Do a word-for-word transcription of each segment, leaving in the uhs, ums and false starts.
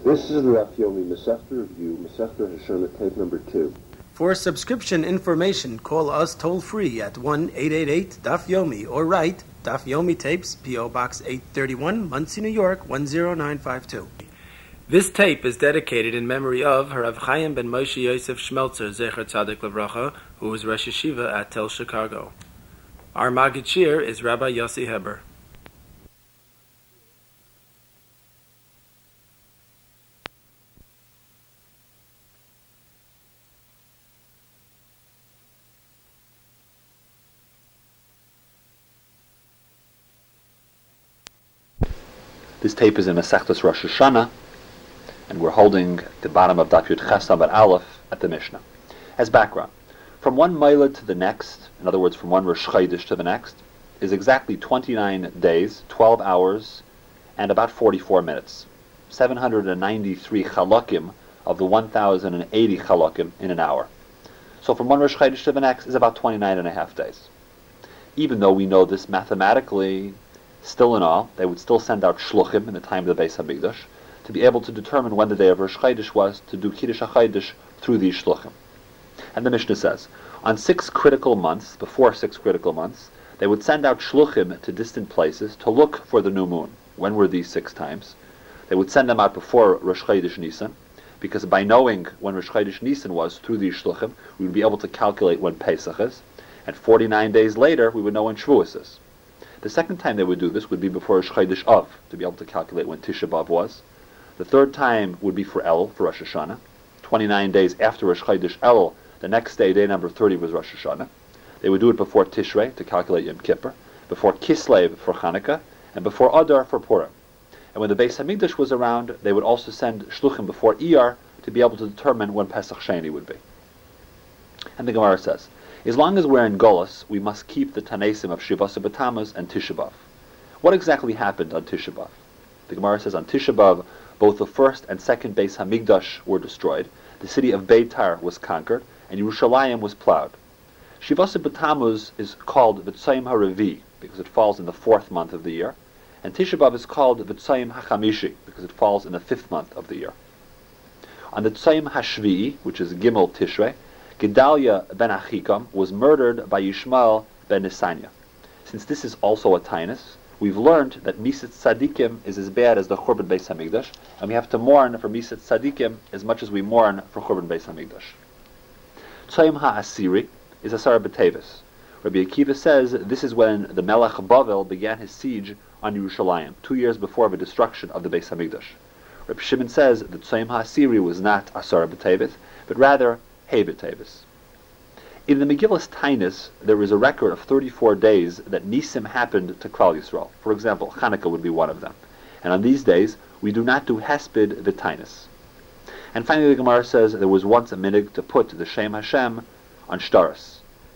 This is the Daf Yomi Masechta Review, Masechta Hashanah, tape number two. For subscription information, call us toll-free at one eight eight eight Daf Yomi or write Daf Yomi Tapes, P O Box eight thirty-one, Monsey, New York, one zero nine five two. This tape is dedicated in memory of Rav Chaim ben Moshe Yosef Schmelzer, Zecher Tzadik Levracha, who was Rosh Yeshiva at Tel Chicago. Our Maggid Shir is Rabbi Yossi Heber. This tape is in Masechtas Rosh Hashanah, and we're holding the bottom of Daf Yud Ches Amud Aleph at the Mishnah. As background, from one Moiled to the next, in other words, from one Rosh Chodesh to the next, is exactly twenty-nine days, twelve hours, and about forty-four minutes. seven hundred ninety-three chalakim of the one thousand eighty chalakim in an hour. So from one Rosh Chodesh to the next is about twenty-nine and a half days. Even though we know this mathematically, still in all, they would still send out shluchim in the time of the Beis Hamikdash to be able to determine when the day of Rosh Chodesh was, to do Kiddush HaChodesh through these shluchim. And the Mishnah says, on six critical months, before six critical months, they would send out shluchim to distant places to look for the new moon. When were these six times? They would send them out before Rosh Chodesh Nisan, because by knowing when Rosh Chodesh Nisan was through these shluchim, we would be able to calculate when Pesach is, and forty-nine days later we would know when Shavuos is. The second time they would do this would be before Rosh Chodesh Av, to be able to calculate when Tisha B'Av was. The third time would be for El, for Rosh Hashanah. twenty-nine days after Rosh Chodesh El, the next day, day number thirty, was Rosh Hashanah. They would do it before Tishrei, to calculate Yom Kippur, before Kislev for Chanukah, and before Adar for Purim. And when the Beis Hamikdash was around, they would also send Shluchim before Iyar to be able to determine when Pesach Sheni would be. And the Gemara says, as long as we're in Golos, we must keep the Tanesim of Shivasa B'Tammuz and Tisha B'Av. What exactly happened on Tisha B'Av? The Gemara says on Tisha B'Av, both the first and second Beis Hamikdash were destroyed, the city of Beitar was conquered, and Yerushalayim was plowed. Shivasa B'Tammuz is called V'tzayim HaRevi, because it falls in the fourth month of the year, and Tisha B'Av is called V'tzayim HaChamishi, because it falls in the fifth month of the year. On the Tzayim HaShvi'i, which is Gimel Tishrei, Gedalia ben Achikam was murdered by Yishmael ben Nisanya. Since this is also a tainus, we've learned that Misat Tzadikim is as bad as the Churban Beis Hamikdash, and we have to mourn for Misat Tzadikim as much as we mourn for Churban Beis Hamikdash. Tzayim HaAsiri is Asar B'Tevis. Rabbi Akiva says this is when the Melech Bavel began his siege on Yerushalayim, two years before the destruction of the Beis Hamikdash. Rabbi Shimon says that Tzayim HaAsiri was not Asar B'Tevis, but rather Hey B'Tevis. In the Megillas Tainus, there is a record of thirty-four days that Nisim happened to Klal Yisrael. For example, Chanukah would be one of them. And on these days, we do not do Hesped V'Tainus. And finally, the Gemara says there was once a minig to put the Shem Hashem on Shtaris.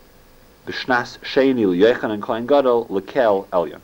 B'Shnas Sheini L'Yechan and Kohen Gadol L'Kel Elyon.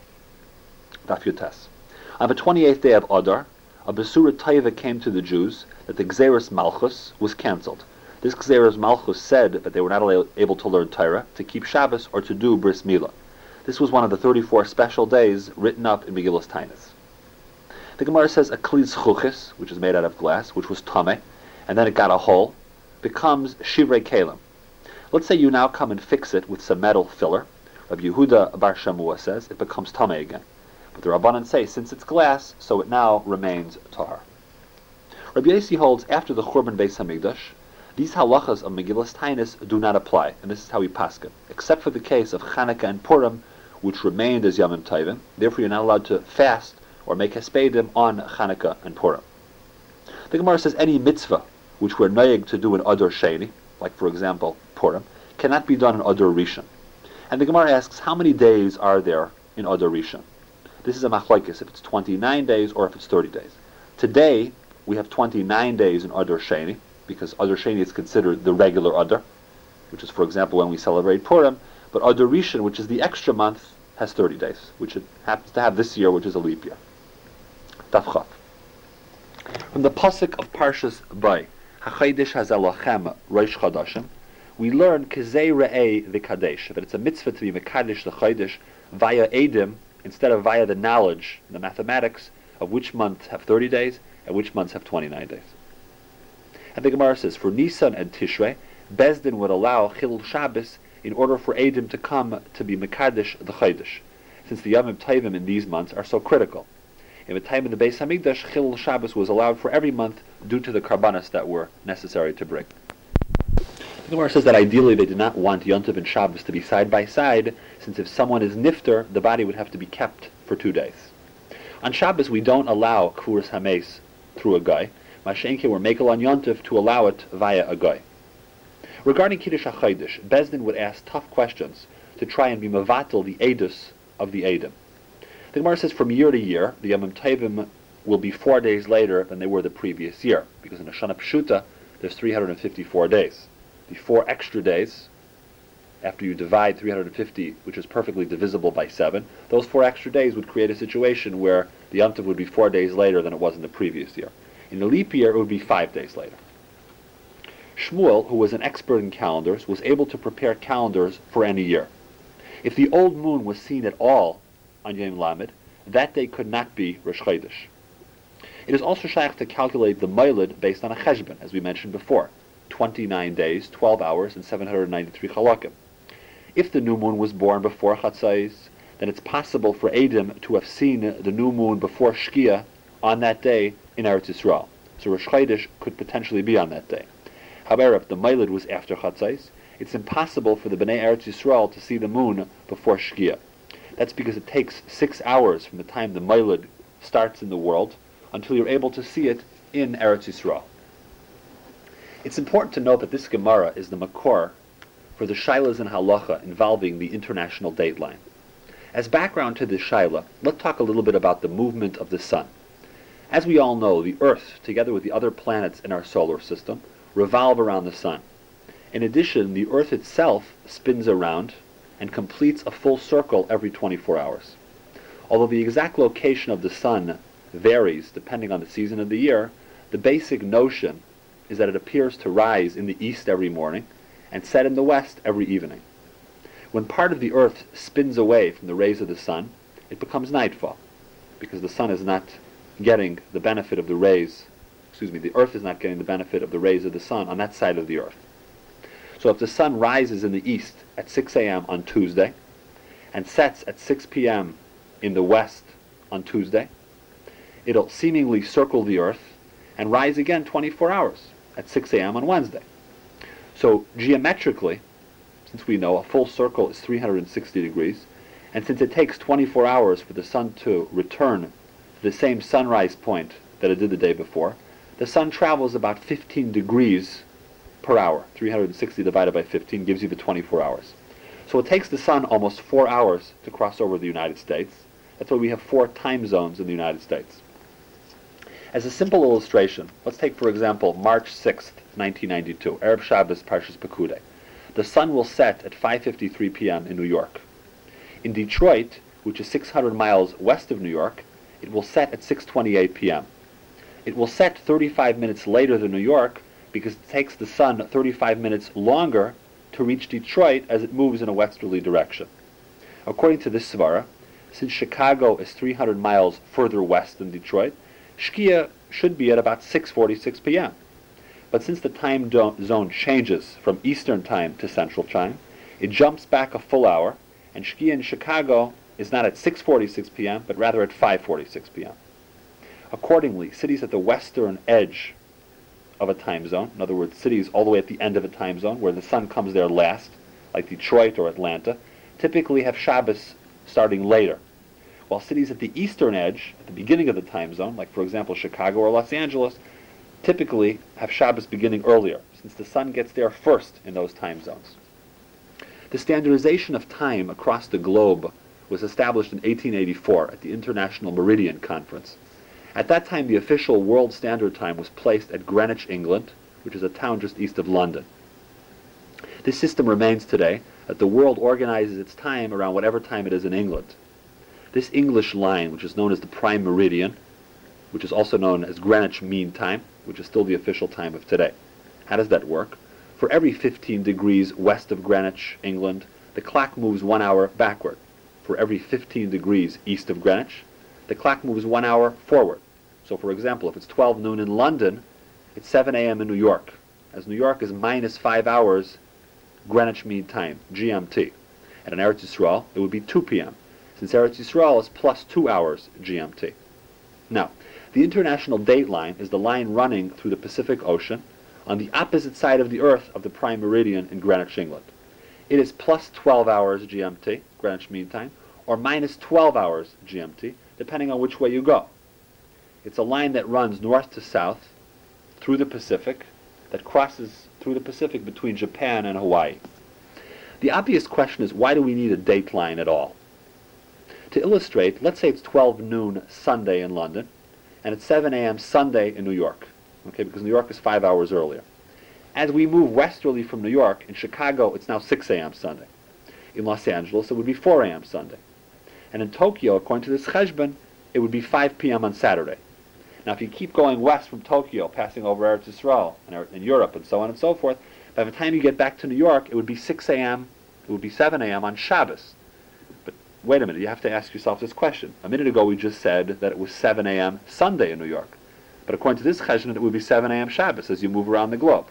Daf Yud Tes. On the twenty-eighth day of Adar, a Besura Taiva came to the Jews that the Gzeres Malchus was cancelled. This Gzeres Malchus said that they were not able to learn Torah, to keep Shabbos, or to do Bris Milah. This was one of the thirty-four special days written up in Megillas Tainus. The Gemara says a Kliz Chuchis, which is made out of glass, which was Tameh, and then it got a hole, becomes Shivrei Kalim. Let's say you now come and fix it with some metal filler. Rabbi Yehuda Bar Shamua says it becomes Tameh again. But the Rabbanan say since it's glass, so it now remains Tahar. Rabbi Yossi holds after the Churban Beis Hamikdash, these halachas of Megillas Tainus do not apply, and this is how we paskin, except for the case of Chanukah and Purim, which remained as Yamim Tovim. Therefore, you're not allowed to fast or make hespedim on Chanukah and Purim. The Gemara says any mitzvah which we're noyeg to do in Adar Sheni, like for example Purim, cannot be done in Adar Rishon. And the Gemara asks, how many days are there in Adar Rishon? This is a machlokes, if it's twenty-nine days or if it's thirty days. Today, we have twenty-nine days in Adar Sheni, because Adar Sheni is considered the regular Adar, which is, for example, when we celebrate Purim, but Adar Rishon, which is the extra month, has thirty days, which it happens to have this year, which is a leap year. Daf Chav. From the pasuk of Parshas Bay, HaChodesh HaZelachem Rosh Chodashim, we learn Kizei Re'eh V'Kadesh, that it's a mitzvah to be Mekadesh the Chodesh via Edim, instead of via the knowledge, the mathematics, of which months have thirty days, and which months have twenty-nine days. And the Gemara says, for Nisan and Tishrei, Bezdin would allow Chilul Shabbos in order for Eidim to come to be Mekadesh the Chodesh, since the Yom Tovim in these months are so critical. In the time of the Beis Hamikdash, Chilul Shabbos was allowed for every month due to the karbanos that were necessary to bring. The Gemara says that ideally they did not want Yom Tov and Shabbos to be side by side, since if someone is nifter, the body would have to be kept for two days. On Shabbos, we don't allow Kfuras Hames through a guy. Mashenke were makel on Yom Tov to allow it via a guy. Regarding Kiddush HaChodesh, Bezdin would ask tough questions to try and be mevatel the edus of the Eidim. The Gemara says from year to year, the Yom Tovim will be four days later than they were the previous year, because in a Shana Pshuta, there's three hundred fifty-four days. The four extra days, after you divide three hundred fifty, which is perfectly divisible by seven, those four extra days would create a situation where the Yom Tov would be four days later than it was in the previous year. In the leap year, it would be five days later. Shmuel, who was an expert in calendars, was able to prepare calendars for any year. If the old moon was seen at all on Yom Lamed, that day could not be Rosh Chodesh. It is also shaykh to calculate the Moiled based on a cheshbon, as we mentioned before, twenty-nine days, twelve hours, and seven hundred ninety-three chalakim. If the new moon was born before Chatzais, then it's possible for Eidim to have seen the new moon before Shkia on that day in Eretz Yisrael. So Rosh Chodesh could potentially be on that day. However, if the Moiled was after Chatzais, it's impossible for the Bnei Eretz Yisrael to see the moon before Shkia. That's because it takes six hours from the time the Moiled starts in the world until you're able to see it in Eretz Yisrael. It's important to note that this Gemara is the makor for the shailas and halacha involving the international date line. As background to this shaila, let's talk a little bit about the movement of the sun. As we all know, the Earth, together with the other planets in our solar system, revolve around the sun. In addition, the Earth itself spins around and completes a full circle every twenty-four hours. Although the exact location of the sun varies depending on the season of the year, the basic notion is that it appears to rise in the east every morning and set in the west every evening. When part of the Earth spins away from the rays of the sun, it becomes nightfall, because the sun is not getting the benefit of the rays, excuse me, the Earth is not getting the benefit of the rays of the sun on that side of the Earth. So if the sun rises in the east at six a.m. on Tuesday and sets at six p.m. in the west on Tuesday, it'll seemingly circle the Earth and rise again twenty-four hours at six a.m. on Wednesday. So geometrically, since we know a full circle is three hundred sixty degrees, and since it takes twenty-four hours for the sun to return to the same sunrise point that it did the day before, the sun travels about fifteen degrees per hour. three hundred sixty divided by fifteen gives you the twenty-four hours. So it takes the sun almost four hours to cross over the United States. That's why we have four time zones in the United States. As a simple illustration, let's take, for example, March sixth, nineteen ninety-two, Erev Shabbos Parshas Pekudei. The sun will set at five fifty-three p.m. in New York. In Detroit, which is six hundred miles west of New York, it will set at six twenty-eight p.m. It will set thirty-five minutes later than New York because it takes the sun thirty-five minutes longer to reach Detroit as it moves in a westerly direction. According to this svara, since Chicago is three hundred miles further west than Detroit, Shkia should be at about six forty-six p.m. But since the time do- zone changes from Eastern time to Central time, it jumps back a full hour, and Shkia in Chicago is not at six forty-six p.m., but rather at five forty-six p.m. Accordingly, cities at the western edge of a time zone, in other words, cities all the way at the end of a time zone, where the sun comes there last, like Detroit or Atlanta, typically have Shabbos starting later, while cities at the eastern edge, at the beginning of the time zone, like for example Chicago or Los Angeles, typically have Shabbos beginning earlier, since the sun gets there first in those time zones. The standardization of time across the globe was established in eighteen eighty-four at the International Meridian Conference. At that time, the official world standard time was placed at Greenwich, England, which is a town just east of London. This system remains today, that the world organizes its time around whatever time it is in England. This English line, which is known as the Prime Meridian, which is also known as Greenwich Mean Time, which is still the official time of today. How does that work? For every fifteen degrees west of Greenwich, England, the clock moves one hour backward. For every fifteen degrees east of Greenwich, the clock moves one hour forward. So for example, if it's twelve noon in London, it's seven a m in New York, as New York is minus five hours Greenwich Mean Time, G M T. And in Eretz Yisrael, it would be two p m, since Eretz Yisrael is plus two hours G M T. Now, the international date line is the line running through the Pacific Ocean on the opposite side of the Earth of the prime meridian in Greenwich, England. It is plus twelve hours G M T, Greenwich Mean Time, or minus twelve hours G M T, depending on which way you go. It's a line that runs north to south through the Pacific, that crosses through the Pacific between Japan and Hawaii. The obvious question is, why do we need a date line at all? To illustrate, let's say it's twelve noon Sunday in London, and it's seven a m Sunday in New York, okay, because New York is five hours earlier. As we move westerly from New York, in Chicago it's now six a m Sunday. In Los Angeles it would be four a m Sunday. And in Tokyo, according to this cheshbon, it would be five p m on Saturday. Now if you keep going west from Tokyo, passing over Eretz Yisrael and, and Europe and so on and so forth, by the time you get back to New York, it would be six a m, it would be seven a m on Shabbos. But wait a minute, you have to ask yourself this question. A minute ago we just said that it was seven a m Sunday in New York. But according to this cheshbon, it would be seven a m Shabbos as you move around the globe.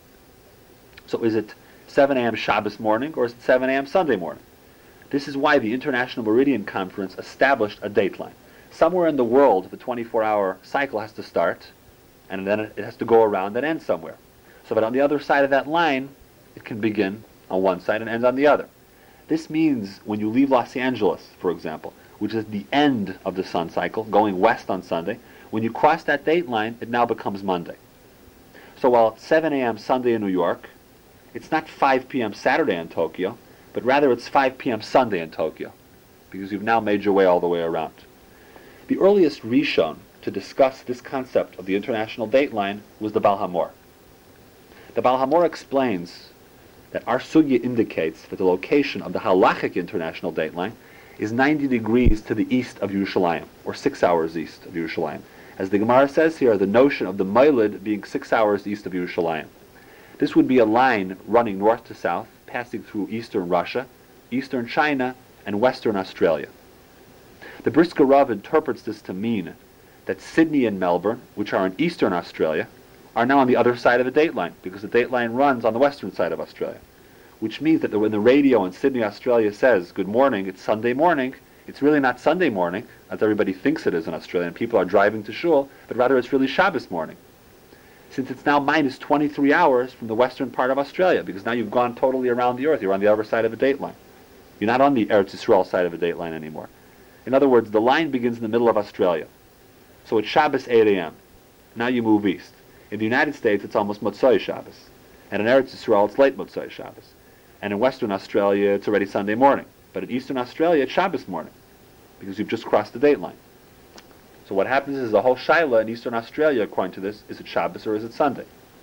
So is it seven a m Shabbos morning, or is it seven a m Sunday morning? This is why the International Meridian Conference established a date line. Somewhere in the world, the twenty-four hour cycle has to start, and then it has to go around and end somewhere. So that on the other side of that line, it can begin on one side and end on the other. This means when you leave Los Angeles, for example, which is the end of the sun cycle, going west on Sunday, when you cross that date line, it now becomes Monday. So while it's seven a m Sunday in New York, it's not five p m Saturday in Tokyo, but rather it's five p m Sunday in Tokyo, because you've now made your way all the way around. The earliest Rishon to discuss this concept of the international date line was the Baal HaMor. The Baal HaMor explains that our sugya indicates that the location of the halachic international date line is ninety degrees to the east of Yerushalayim, or six hours east of Yerushalayim. As the Gemara says here, the notion of the Mailid being six hours east of Yerushalayim. This would be a line running north to south, passing through eastern Russia, eastern China, and western Australia. The Brisker Rav interprets this to mean that Sydney and Melbourne, which are in eastern Australia, are now on the other side of the date line, because the date line runs on the western side of Australia. Which means that when the radio in Sydney, Australia says, good morning, it's Sunday morning, it's really not Sunday morning, as everybody thinks it is in Australia, and people are driving to shul, but rather it's really Shabbos morning. Since it's now minus twenty-three hours from the western part of Australia, because now you've gone totally around the earth, you're on the other side of the date line. You're not on the Eretz Yisrael side of the date line anymore. In other words, the line begins in the middle of Australia. So it's Shabbos eight a m Now you move east. In the United States, it's almost Motzei Shabbos. And in Eretz Yisrael, it's late Motzei Shabbos. And in Western Australia, it's already Sunday morning. But in Eastern Australia, it's Shabbos morning, because you've just crossed the date line. So what happens is the whole Shaila in Eastern Australia, according to this, is it Shabbos or is it Sunday?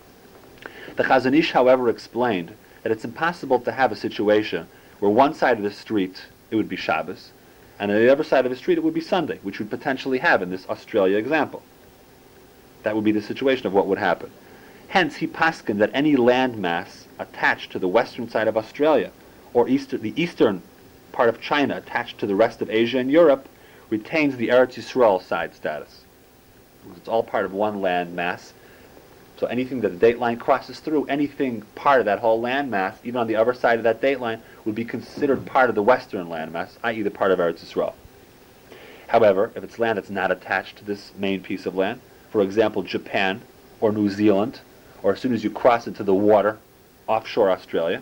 The Chazon Ish, however, explained that it's impossible to have a situation where one side of the street, it would be Shabbos, and on the other side of the street, it would be Sunday, which we'd potentially have in this Australia example. That would be the situation of what would happen. Hence, he paskined that any landmass attached to the western side of Australia, or easter, the eastern part of China attached to the rest of Asia and Europe, retains the Eretz Yisrael side status. It's all part of one land mass. So anything that the date line crosses through, anything part of that whole land mass, even on the other side of that date line, would be considered part of the western land mass, that is the part of Eretz Yisrael. However, if it's land that's not attached to this main piece of land, for example, Japan or New Zealand, or as soon as you cross into the water, offshore Australia,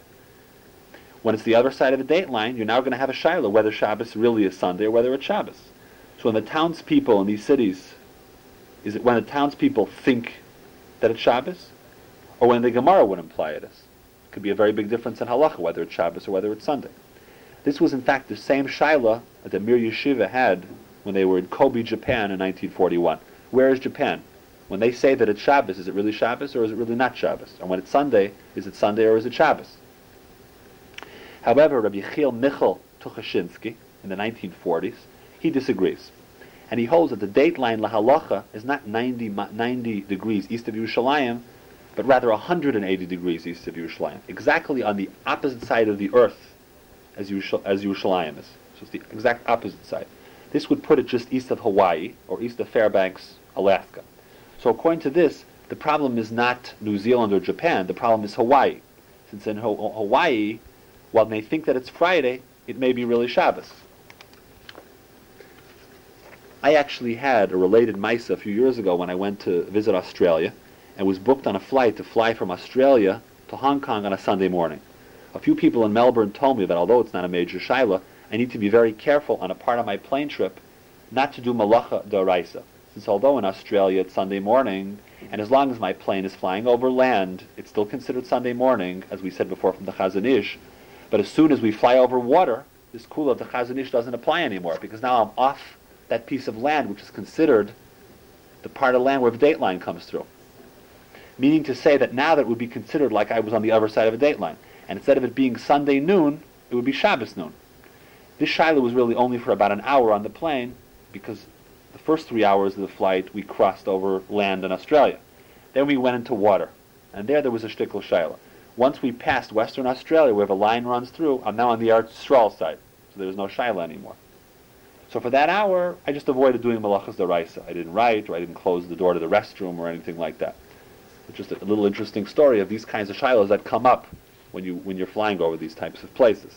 when it's the other side of the date line, you're now going to have a shaila whether Shabbos really is Sunday or whether it's Shabbos. So when the townspeople in these cities, is it when the townspeople think that it's Shabbos, or when the Gemara would imply it is? It could be a very big difference in halacha whether it's Shabbos or whether it's Sunday. This was in fact the same shaila that the Mir Yeshiva had when they were in Kobe, Japan in nineteen forty-one. Where is Japan? When they say that it's Shabbos, is it really Shabbos or is it really not Shabbos? And when it's Sunday, is it Sunday or is it Shabbos? However, Rabbi Yechiel Michal Tuchashinsky in the nineteen forties, he disagrees. And he holds that the date line lahalacha is not ninety, ninety degrees east of Yerushalayim, but rather one hundred eighty degrees east of Yerushalayim, exactly on the opposite side of the earth as, Yerush- as Yerushalayim is. So it's the exact opposite side. This would put it just east of Hawaii, or east of Fairbanks, Alaska. So according to this, the problem is not New Zealand or Japan, the problem is Hawaii. Since in Ho- Hawaii, while they think that it's Friday, it may be really Shabbos. I actually had a related Maisa a few years ago when I went to visit Australia and was booked on a flight to fly from Australia to Hong Kong on a Sunday morning. A few people in Melbourne told me that although it's not a major shaila, I need to be very careful on a part of my plane trip not to do malacha d'oraisa. Since although in Australia it's Sunday morning, and as long as my plane is flying over land, it's still considered Sunday morning, as we said before from the Chazon Ish. But as soon as we fly over water, this kula of the Chazon Ish doesn't apply anymore, because now I'm off that piece of land which is considered the part of land where the date line comes through. Meaning to say that now that would be considered like I was on the other side of a date line. And instead of it being Sunday noon, it would be Shabbos noon. This shaila was really only for about an hour on the plane, because the first three hours of the flight we crossed over land in Australia. Then we went into water, and there there was a shtickle shaila. Once we passed Western Australia, where the line runs through, I'm now on the Eretz Yisrael side, so there's no shaila anymore. So for that hour, I just avoided doing malachas d'oraisa. I didn't write, or I didn't close the door to the restroom, or anything like that. It's just a little interesting story of these kinds of shailas that come up when you when you're flying over these types of places.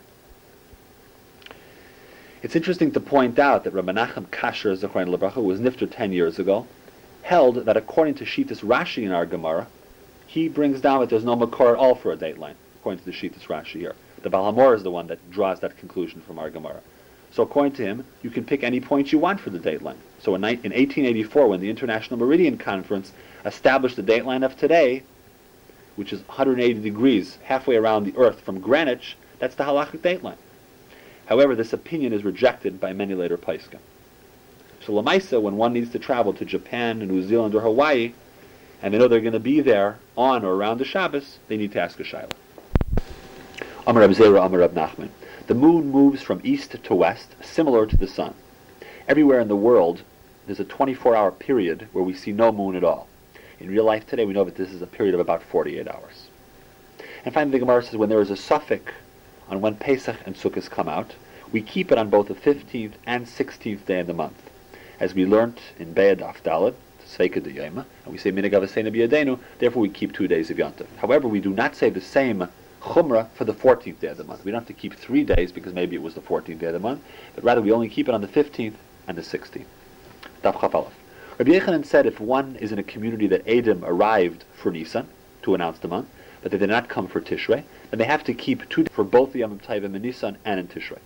It's interesting to point out that Rabbi Menachem Kasher Zechron Lebracha, who was nifter ten years ago, held that according to Shitas Rashi in our Gemara, he brings down that there's no makor at all for a date line, according to the Shitas Rashi here. The Baal HaMor is the one that draws that conclusion from our Gemara. So according to him, you can pick any point you want for the date line. So in, in eighteen eighty-four, when the International Meridian Conference established the date line of today, which is one hundred eighty degrees, halfway around the Earth from Greenwich, that's the halachic date line. However, this opinion is rejected by many later Paiskim. So Lamaisa, when one needs to travel to Japan, New Zealand, or Hawaii, and they know they're going to be there on or around the Shabbos, they need to ask a shaila. Amar Rab Zera, Amar Rab Nachman. The moon moves from east to west, similar to the sun. Everywhere in the world, there's a twenty-four hour period where we see no moon at all. In real life today, we know that this is a period of about forty-eight hours. And finally, the Gemara says when there is a suffix on when Pesach and Sukkot come out, we keep it on both the fifteenth and sixteenth day of the month. As we learnt in Be'ed Afdalad, Sveika de Yoma, and we say Minig Avasena B'Yadenu, therefore we keep two days of Yontif. However, we do not say the same Chumrah for the fourteenth day of the month. We don't have to keep three days because maybe it was the fourteenth day of the month, but rather we only keep it on the fifteenth and the sixteenth. Daf Chaf Aleph. Rabbi Yechanan said if one is in a community that Edom arrived for Nisan, to announce the month, but they did not come for Tishrei, then they have to keep two days for both the Yom Tovim in Nisan and in Tishrei.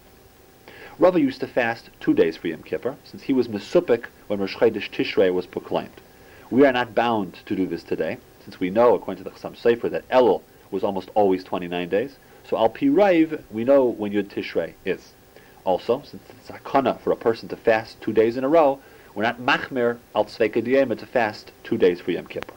Rava used to fast two days for Yom Kippur, since he was Mesupik when Rosh Chodesh Tishrei was proclaimed. We are not bound to do this today, since we know, according to the Chassam Sofer, that Elul was almost always twenty-nine days. So Al Pi Raiv, we know when Yud Tishrei is. Also, since it's hakana for a person to fast two days in a row, we're not machmir al tzveika diyema to fast two days for Yom Kippur.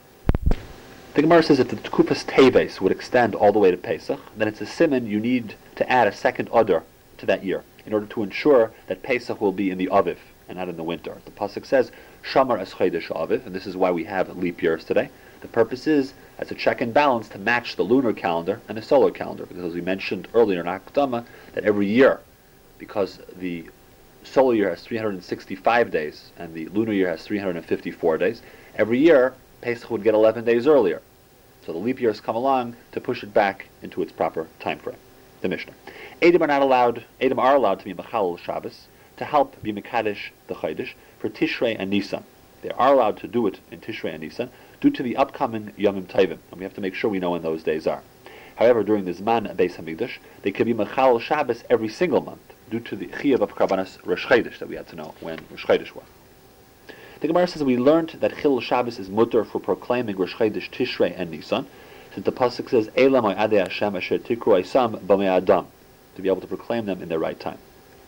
The Gemara says if the Tekupas Teves would extend all the way to Pesach, then it's a siman you need to add a second Adar to that year in order to ensure that Pesach will be in the Aviv and not in the winter. The pasuk says Shamar es Chodesh Aviv, and this is why we have leap years today. The purpose is as a check and balance to match the lunar calendar and the solar calendar, because as we mentioned earlier in Akdama, that every year, because the solar year has three hundred sixty-five days and the lunar year has three hundred fifty-four days, every year Pesach would get eleven days earlier. So the leap years come along to push it back into its proper time frame. The Mishnah. Edom are not allowed, Edom are allowed to be Mechalel Shabbos, to help be Mekadesh the Chodesh for Tishrei and Nisan. They are allowed to do it in Tishrei and Nisan due to the upcoming Yomim Tovim, and we have to make sure we know when those days are. However, during the Zman Beis Hamikdash, they could be Mechalel Shabbos every single month due to the Chiyuv of Karbanas Rosh Chodesh that we had to know when Rosh Chodesh was. The Gemara says we learned that Chilul Shabbos is mutter for proclaiming Rosh Chodesh, Tishrei, and Nisan, since the pasuk says Eila Mo'adei Hashem Asher Tikru Isam B'mei Adam, to be able to proclaim them in their right time.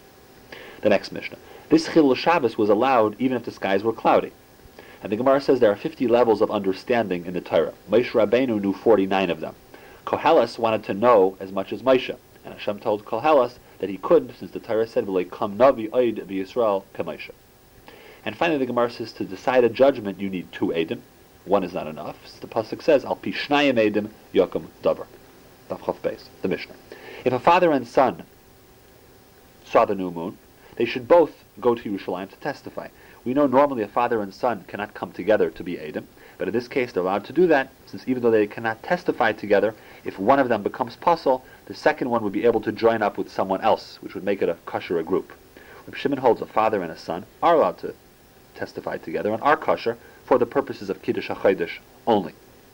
The next Mishnah. This Chilul Shabbos was allowed even if the skies were cloudy. And the Gemara says there are fifty levels of understanding in the Torah. Moshe Rabbeinu knew forty-nine of them. Koheles wanted to know as much as Moshe, and Hashem told Koheles that he could, since the Torah said, "V'lei kam navi oid v'Yisrael k'Moshe." And finally, the Gemara says to decide a judgment, you need two Edom. One is not enough. As the pasuk says, "Al pi shnayim Edom yokum davar." Daf Chaf Beis, the Mishnah. If a father and son saw the new moon, they should both go to Yerushalayim to testify. We know normally a father and son cannot come together to be Eidim, but in this case they're allowed to do that, since even though they cannot testify together, if one of them becomes pasul, the second one would be able to join up with someone else, which would make it a kosher group. Reb Shimon holds a father and a son are allowed to testify together and are kosher for the purposes of Kiddush HaChodesh only.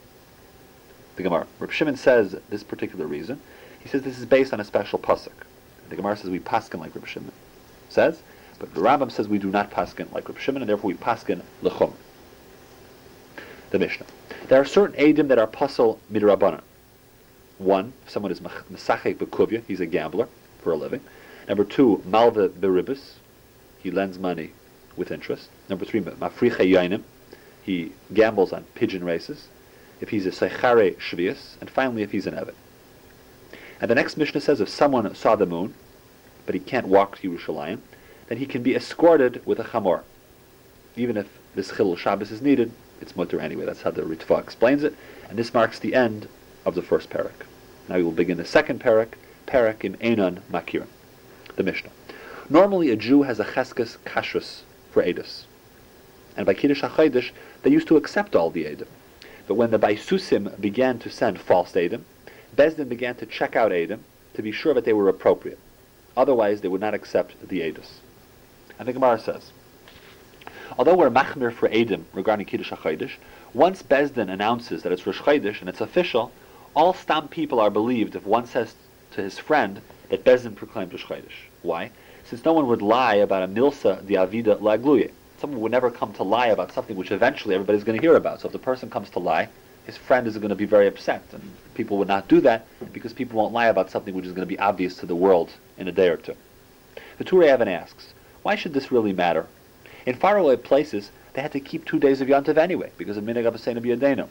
The Gemara. Reb Shimon says this particular reason. He says this is based on a special pasuk. The Gemara says we paskin like Reb Shimon says, but the Rambam says we do not paskin like Reb Shimon, and therefore we paskin lechum. The Mishnah. There are certain eidim that are pasal midrabanan. One, if someone is mesachek bekuvya, he's a gambler for a living. Number two, malva beribus, he lends money with interest. Number three, mafriche yainim, he gambles on pigeon races. If he's a seichare shvius, and finally if he's an evet. And the next Mishnah says if someone saw the moon, but he can't walk to Yerushalayim, then he can be escorted with a chamor. Even if this chilul Shabbos is needed, it's mutter anyway. That's how the Ritva explains it. And this marks the end of the first parak. Now we will begin the second parak, parak im Einon Makir, the Mishnah. Normally a Jew has a cheskes kashrus for edus. And by Kiddush HaChodesh, they used to accept all the edim. But when the Baisusim began to send false edim, Bezdin began to check out edim to be sure that they were appropriate. Otherwise, they would not accept the edus. And the Gemara says, although we're machmir for edim regarding Kiddush HaChodesh, once Bezdin announces that it's Rosh Chodesh and it's official, all Stam people are believed if one says to his friend that Bezdin proclaimed Rosh Chodesh. Why? Since no one would lie about a milsa di avida lagluye. Someone would never come to lie about something which eventually everybody's going to hear about. So if the person comes to lie, his friend is going to be very upset. And people would not do that because people won't lie about something which is going to be obvious to the world in a day or two. The Turei Even asks, why should this really matter? In faraway places, they had to keep two days of Yontav anyway, because of Minhag Abbaseinu B'Yadeinu.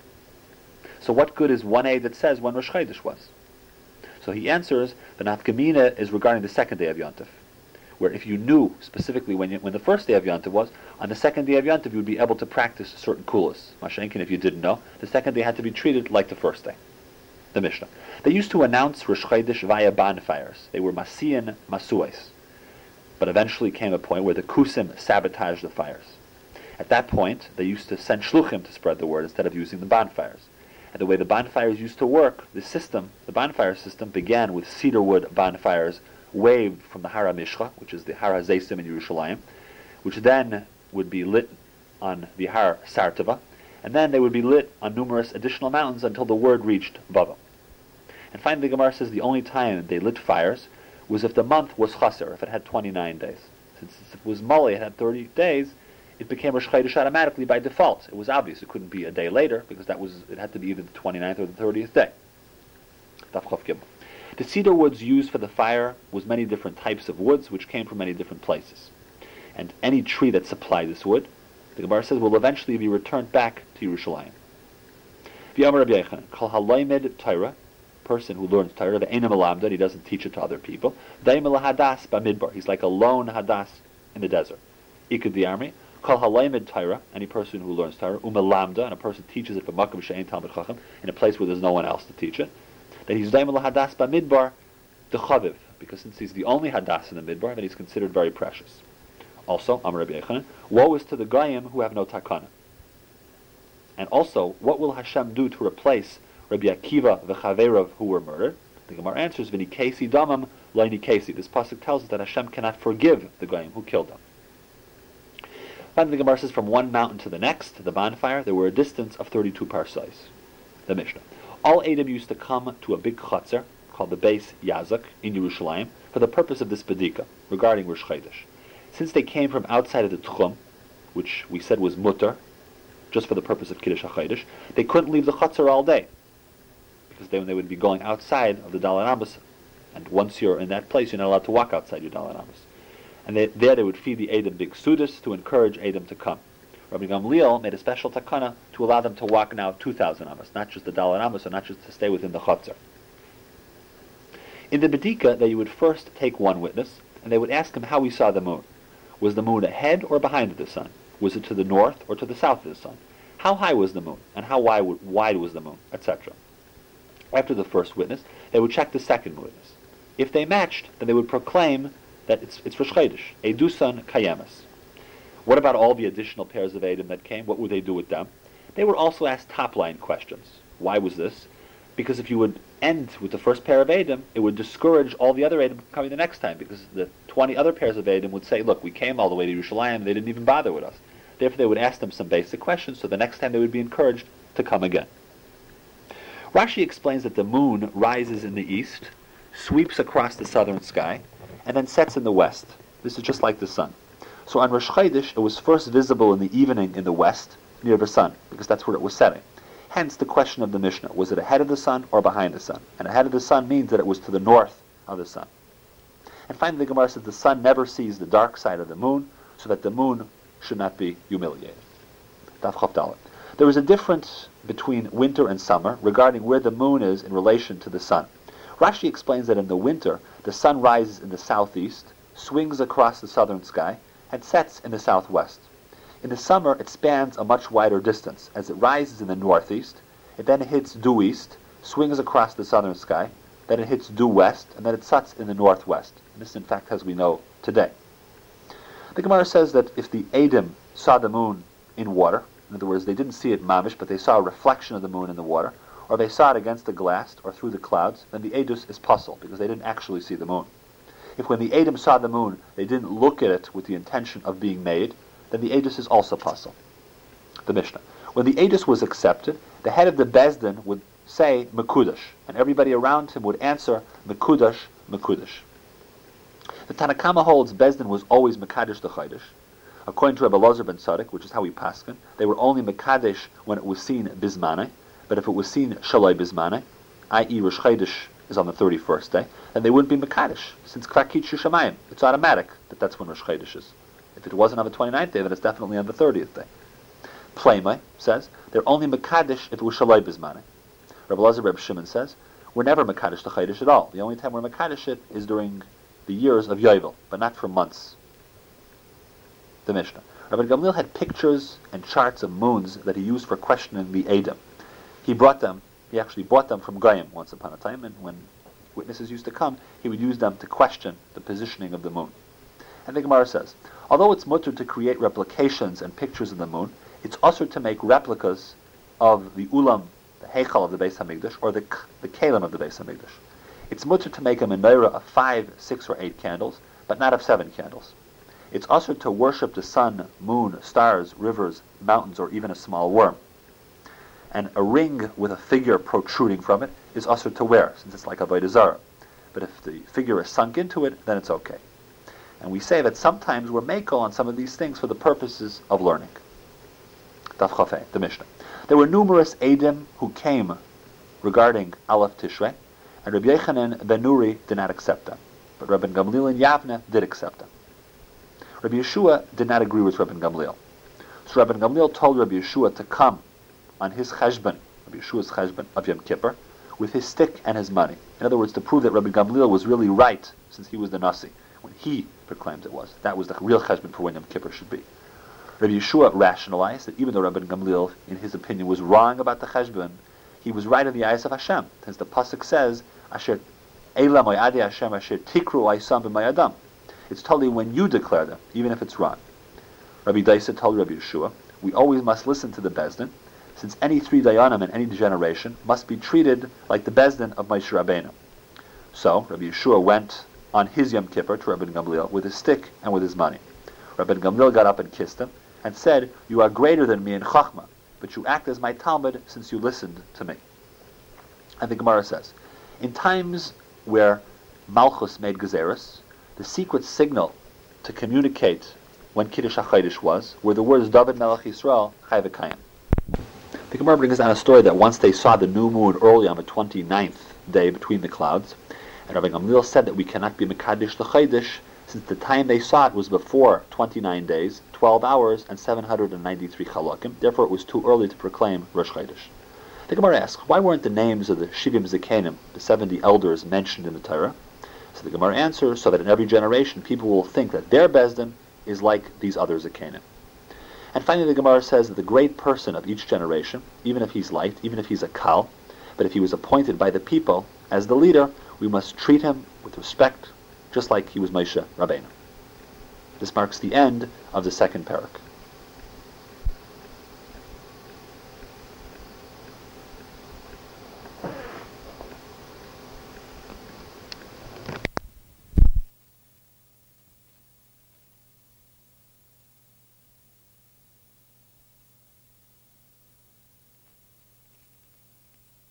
So what good is one aid that says when Rosh Chodesh was? So he answers, the nafkamina is regarding the second day of Yontav, where if you knew specifically when you, when the first day of Yontav was, on the second day of Yontav you would be able to practice certain kulas. Mashenkin, if you didn't know, the second day had to be treated like the first day. The Mishnah. They used to announce Rosh Chodesh via bonfires. They were masiyan masuais. But eventually came a point where the kusim sabotaged the fires. At that point, they used to send shluchim to spread the word instead of using the bonfires. And the way the bonfires used to work, the system, the bonfire system, began with cedar wood bonfires waved from the Hara Mishcha, which is the Hara Zeisim in Yerushalayim, which then would be lit on the Har Sartava, and then they would be lit on numerous additional mountains until the word reached Bava. And finally, the Gemara says the only time they lit fires was if the month was Chaser, if it had twenty-nine days. Since it was Mali, it had thirty days, it became Rosh Chodesh automatically by default. It was obvious it couldn't be a day later, because that was it had to be either the twenty-ninth or the thirtieth day. Daf Chof Gimel. The cedar woods used for the fire was many different types of woods, which came from many different places. And any tree that supplied this wood, the Gemara says, will eventually be returned back to Yerushalayim. V'yamar Rabbi Yochanan, Kol haloimed Torah, person who learns Torah, the Einam Elamda, he doesn't teach it to other people. Daim hadas b'midbar, he's like a lone hadas in the desert. Ikud di'armi, Kol haloimed Torah, any person who learns Torah, umelamda, and a person teaches it b'makom she'ein talmid chacham, in a place where there's no one else to teach it. That he's daim hadas b'midbar, the chaviv, because since he's the only hadas in the midbar, then he's considered very precious. Also, Amar Rabbi Yochanan, woe is to the goyim who have no takana. And also, what will Hashem do to replace Rabbi Akiva v'chaverov who were murdered? The Gemara answers, V'ni kesi damam lo'ini kesi. This pasuk tells us that Hashem cannot forgive the goyim who killed them. Finally, the Gemara says, from one mountain to the next, the bonfire, there were a distance of thirty-two parsais. The Mishnah. All Edom used to come to a big chutzner called the Beis Yazak in Yerushalayim for the purpose of this bedika regarding Rosh Chodesh. Since they came from outside of the Tchum, which we said was mutter, just for the purpose of Kiddush HaChodesh, they couldn't leave the chutzner all day, because then they would be going outside of the Dalet Amos, and once you're in that place, you're not allowed to walk outside your Dalet Amos. And they, there they would feed the Edom big sudas to encourage Edom to come. Rabbi Gamliel made a special takana to allow them to walk now two thousand amos, not just the Dalet Amos, or not just to stay within the chutzner. In the bedika, they would first take one witness, and they would ask him how he saw the moon. Was the moon ahead or behind the sun? Was it to the north or to the south of the sun? How high was the moon? And how wide, wide was the moon? et cetera. After the first witness, they would check the second witness. If they matched, then they would proclaim that it's, it's Rosh Chodesh, Edusan Kayemas. What about all the additional pairs of Edom that came? What would they do with them? They were also asked top-line questions. Why was this? Because if you would end with the first pair of Edom, it would discourage all the other Edom from coming the next time, because the twenty other pairs of Edom would say, look, we came all the way to Yerushalayim, they didn't even bother with us. Therefore, they would ask them some basic questions, so the next time they would be encouraged to come again. Rashi explains that the moon rises in the east, sweeps across the southern sky, and then sets in the west. This is just like the sun. So on Rosh Chodesh, it was first visible in the evening in the west, near the sun, because that's where it was setting. Hence the question of the Mishnah, was it ahead of the sun or behind the sun? And ahead of the sun means that it was to the north of the sun. And finally, the Gemara says the sun never sees the dark side of the moon, so that the moon should not be humiliated. Daf Chof Dalet. There is a difference between winter and summer regarding where the moon is in relation to the sun. Rashi explains that in the winter, the sun rises in the southeast, swings across the southern sky, and sets in the southwest. In the summer, it spans a much wider distance. As it rises in the northeast, it then hits due east, swings across the southern sky, then it hits due west, and then it sets in the northwest. And this, in fact, as we know today. The Gemara says that if the Edom saw the moon in water, in other words, they didn't see it mamish, but they saw a reflection of the moon in the water, or they saw it against the glass or through the clouds, then the Edus is puzzle, because they didn't actually see the moon. If when the Edom saw the moon, they didn't look at it with the intention of being made, then the Edus is also puzzle. The Mishnah. When the Edus was accepted, the head of the Bezdin would say Mekudash, and everybody around him would answer Mekudash, Mekudash. The Tanakama holds Bezdin was always Mekadesh the Chodesh. According to Rebbe Elazar ben Tzadok, which is how he paskin, they were only Mekadesh when it was seen Bismane, but if it was seen Shalai Bismane, that is Rosh Chodesh is on the thirty-first day, then they wouldn't be Mekadesh, since Krakit Shishamayim. It's automatic that that's when Rosh Chodesh is. If it wasn't on the twenty-ninth day, then it's definitely on the thirtieth day. Plaimai says, they're only Mekadesh if it was Shalai Bismane. Rebbe Elazar Reb Shimon says, we're never Mekadesh the Chodesh at all. The only time we're Mekadesh it is during the years of Yovel, but not for months. The Mishnah. Rabbi Gamliel had pictures and charts of moons that he used for questioning the Edom. He brought them, he actually bought them from Goyim once upon a time, and when witnesses used to come, he would use them to question the positioning of the moon. And the Gemara says, although it's mutter to create replications and pictures of the moon, it's also to make replicas of the Ulam, the Heichal of the Beis HaMikdash, or the, the Kalim of the Beis HaMikdash. It's mutter to make a menorah of five, six, or eight candles, but not of seven candles. It's also to worship the sun, moon, stars, rivers, mountains, or even a small worm. And a ring with a figure protruding from it is also to wear, since it's like Avodah Zarah. But if the figure is sunk into it, then it's okay. And we say that sometimes we're mekel on some of these things for the purposes of learning. Daf Chafei, the Mishnah. There were numerous Edom who came regarding Aleph Tishrei, and Rabbi Yochanan ben Nuri did not accept them. But Rabbi Gamliel and Yavne did accept them. Rabbi Yeshua did not agree with Rabbi Gamliel. So Rabbi Gamliel told Rabbi Yeshua to come on his cheshbon, Rabbi Yeshua's cheshbon of Yom Kippur, with his stick and his money. In other words, to prove that Rabbi Gamliel was really right, since he was the Nasi, when he proclaimed it was. That was the real cheshbon for when Yom Kippur should be. Rabbi Yeshua rationalized that even though Rabbi Gamliel, in his opinion, was wrong about the cheshbon, he was right in the eyes of Hashem. As the pasuk says, Asher Eila mo'adi Hashem Asher tikru aisam b'mayadam. It's totally when you declare them, even if it's wrong. Rabbi Daisa told Rabbi Yeshua, we always must listen to the Bezdin, since any three Dayanim in any generation must be treated like the Bezdin of Moshe Rabbeinu. So, Rabbi Yeshua went on his Yom Kippur to Rabbi Gamliel with his stick and with his money. Rabbi Gamliel got up and kissed him, and said, you are greater than me in Chachma, but you act as my Talmud since you listened to me. And the Gemara says, in times where Malchus made Gezeris, the secret signal to communicate when Kiddush HaChodesh was, were the words David Melech Yisrael, Chai V'Kayim. The Gemara brings down a story that once they saw the new moon early on the twenty-ninth day between the clouds, and Rabbi Gamliel said that we cannot be Mekadesh the Chodesh, since the time they saw it was before twenty-nine days, twelve hours, and seven hundred ninety-three chalakim. Therefore it was too early to proclaim Rosh Chodesh. The Gemara asks, why weren't the names of the Shivim Zekanim, the seventy elders, mentioned in the Torah? So the Gemara answers, so that in every generation people will think that their Bezdin is like these other Zekanim. And finally the Gemara says that the great person of each generation, even if he's light, even if he's a Kal, but if he was appointed by the people as the leader, we must treat him with respect, just like he was Moshe Rabbeinu. This marks the end of the second parak.